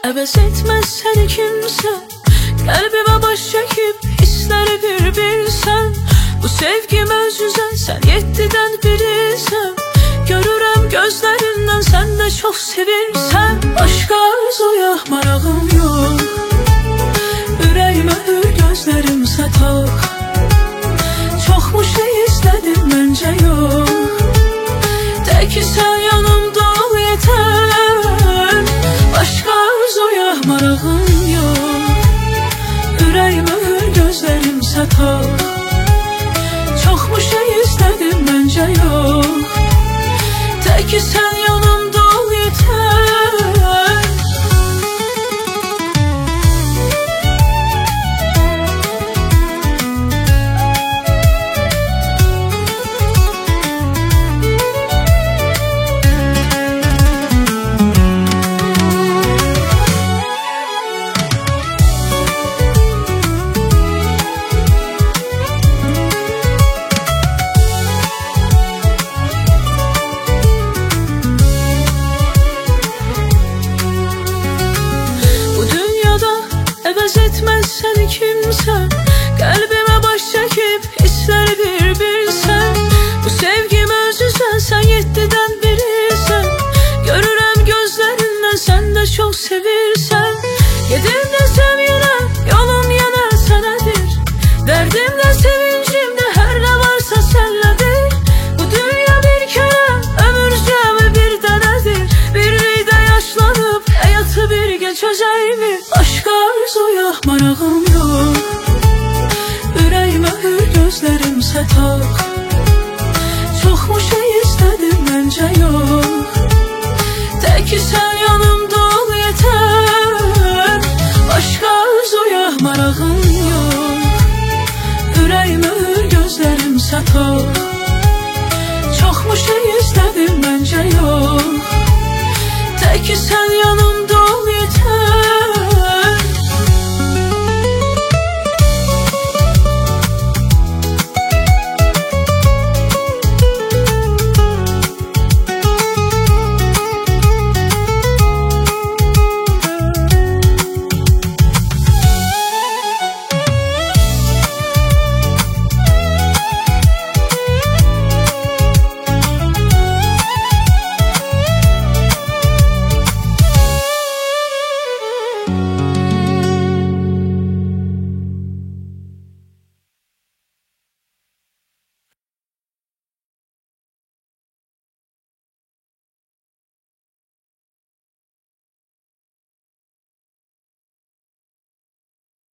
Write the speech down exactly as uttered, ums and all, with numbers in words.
Əvəz etməz səni kimsə, qəlbimə baş çəkib hissləri bir-bir sən. Bu sevgi möcüzə, sən yeddidən birisən. Görürəm gözlərindən, sən də çox sevirsən. Başqa arzuya marağım yox, ürəyimə hür gözlərim satax. Çoxmu şey istədim, məncə yox, təki sən yanımda ol yetər. Başqa arzuya marağım yox, ürəyimə hür gözlərim satax. Çoxmu şey istədim, məncə yox, təki sən yanımda ol yetər. Əvəz etməz səni kimsə, qəlbimə baş çəkib hissləri bir-bir sən. Bu sevgi möcüzə, sən yeddidən birisən. Görürəm gözlərindən, sən də çox sevirsən. Gedim desəm yenə, yolum yenə sənədir. Dərdimdə, sevincimdə, hər nə varsa sənlədir. Bu dünya bir kərə, ömür cəmi bir dənədir. Birlikdə yaşlanıb, həyatı birgə çözəymi? Başqa arzuya marağım yox, ürəyimə hür gözlərim satax. Çoxmu şey istədim, məncə yox, təki sən yanımda ol yetər. Başqa arzuya marağım yox, ürəyimə hür gözlərim satax. Çoxmu şey istədim, məncə yox,